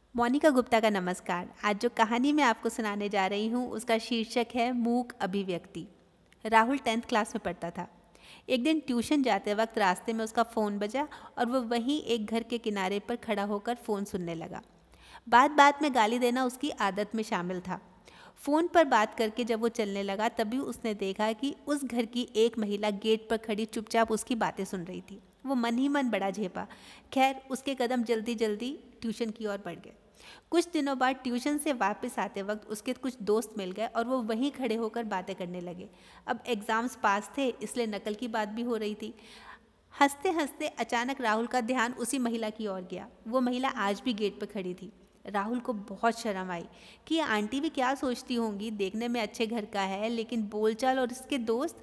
मोनिका गुप्ता का नमस्कार। आज जो कहानी मैं आपको सुनाने जा रही हूँ उसका शीर्षक है मूक अभिव्यक्ति। राहुल 10th क्लास में पढ़ता था। एक दिन ट्यूशन जाते वक्त रास्ते में उसका फ़ोन बजा और वो वहीं एक घर के किनारे पर खड़ा होकर फ़ोन सुनने लगा। बात बात में गाली देना उसकी आदत में शामिल था। फ़ोन पर बात करके जब वो चलने लगा तभी उसने देखा कि उस घर की एक महिला गेट पर खड़ी चुपचाप उसकी बातें सुन रही थी। वो मन ही मन बड़ा झेपा। खैर उसके कदम जल्दी जल्दी ट्यूशन की ओर बढ़ गए। कुछ दिनों बाद ट्यूशन से वापस आते वक्त उसके कुछ दोस्त मिल गए और वो वहीं खड़े होकर बातें करने लगे। अब एग्ज़ाम्स पास थे इसलिए नकल की बात भी हो रही थी। हंसते हंसते अचानक राहुल का ध्यान उसी महिला की ओर गया। वो महिला आज भी गेट पर खड़ी थी। राहुल को बहुत शर्म आई कि ये आंटी भी क्या सोचती होंगी, देखने में अच्छे घर का है लेकिन बोलचाल और इसके दोस्त।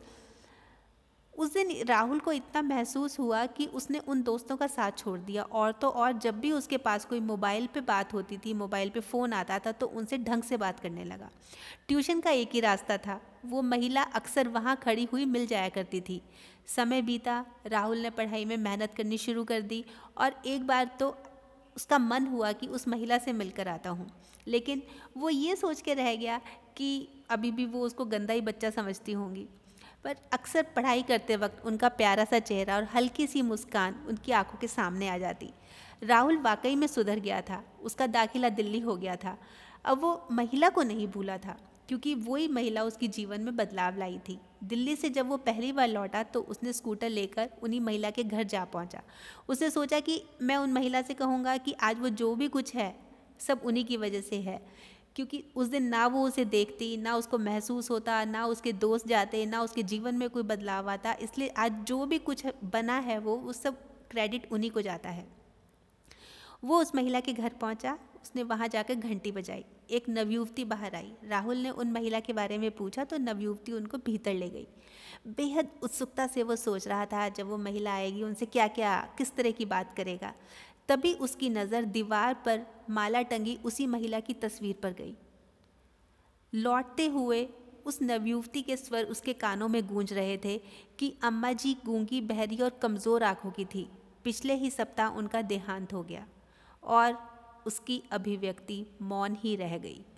उस दिन राहुल को इतना महसूस हुआ कि उसने उन दोस्तों का साथ छोड़ दिया। और तो और जब भी उसके पास कोई मोबाइल पे बात होती थी, मोबाइल पे फ़ोन आता था तो उनसे ढंग से बात करने लगा। ट्यूशन का एक ही रास्ता था। वो महिला अक्सर वहाँ खड़ी हुई मिल जाया करती थी। समय बीता, राहुल ने पढ़ाई में मेहनत करनी शुरू कर दी और एक बार तो उसका मन हुआ कि उस महिला से मिलकर आता हूँ। लेकिन वो ये सोच के रह गया कि अभी भी वो उसको गंदा ही बच्चा समझती होंगी। पर अक्सर पढ़ाई करते वक्त उनका प्यारा सा चेहरा और हल्की सी मुस्कान उनकी आंखों के सामने आ जाती। राहुल वाकई में सुधर गया था। उसका दाखिला दिल्ली हो गया था। अब वो महिला को नहीं भूला था क्योंकि वही महिला उसके जीवन में बदलाव लाई थी। दिल्ली से जब वो पहली बार लौटा तो उसने स्कूटर लेकर उन्हीं महिला के घर जा पहुंचा। उसने सोचा कि मैं उन महिला से कहूँगा कि आज वो जो भी कुछ है सब उन्हीं की वजह से है, क्योंकि उस दिन ना वो उसे देखती, ना उसको महसूस होता, ना उसके दोस्त जाते, ना उसके जीवन में कोई बदलाव आता। इसलिए आज जो भी कुछ बना है वो सब क्रेडिट उन्हीं को जाता है। वो उस महिला के घर पहुंचा। उसने वहां जाकर घंटी बजाई। एक नवयुवती बाहर आई। राहुल ने उन महिला के बारे में पूछा तो नवयुवती उनको भीतर ले गई। बेहद उत्सुकता से वो सोच रहा था जब वो महिला आएगी उनसे क्या क्या किस तरह की बात करेगा। तभी उसकी नज़र दीवार पर माला टंगी उसी महिला की तस्वीर पर गई। लौटते हुए उस नवयुवती के स्वर उसके कानों में गूंज रहे थे कि अम्मा जी गूंगी, बहरी और कमज़ोर आंखों की थी। पिछले ही सप्ताह उनका देहांत हो गया और उसकी अभिव्यक्ति मौन ही रह गई।